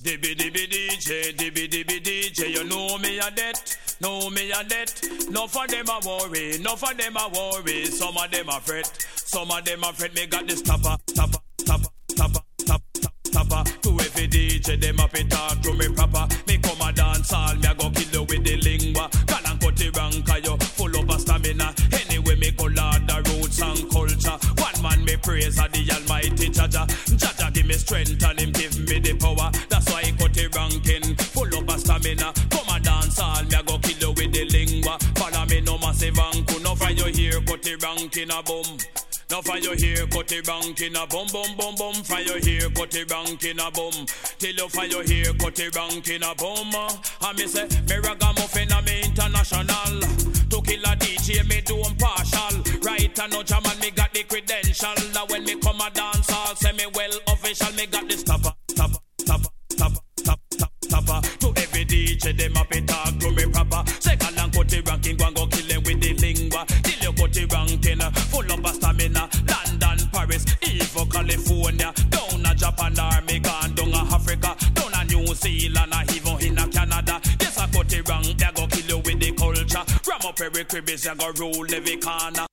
Dibby DJ, you know me a debt. No for them a worry, Some of them a fret, me got this tapper. To every DJ, them a pay talk to me proper. Me come a dance all, me a go kill you with the lingua. Can and cut the rank, you full up of stamina. Anyway, me go lord the roots and culture. One man me praise a the almighty Jaja. Jaja give me strength and him give me the power. That's why I cut the ranking, full up of stamina. Come a dance all, me a go kill you with the lingua. Follow me no massive anku, no for you here, cut the ranking a boom. Now for you here, cut the rank in a boom. For you here, cut the rank in a boom. Till you for you here, cut the rank in a boom. And me say, me ragamuffin and me international. To kill a DJ, me do partial. Right and no jam and me got the credential. Now when me come a dance, I'll say me well official. Me got this tapper. To every DJ, them up and talk to me proper. Second and cut the ranking, go and go kill them with the lingua. Till you cut the ranking, full up of stamina. London, Paris, even California. Down a Japan army, gone down a Africa. Down a New Zealand, even in a Canada. Yes, I cut the rank, they go kill you with the culture. Ram up every crib, they go rule every corner.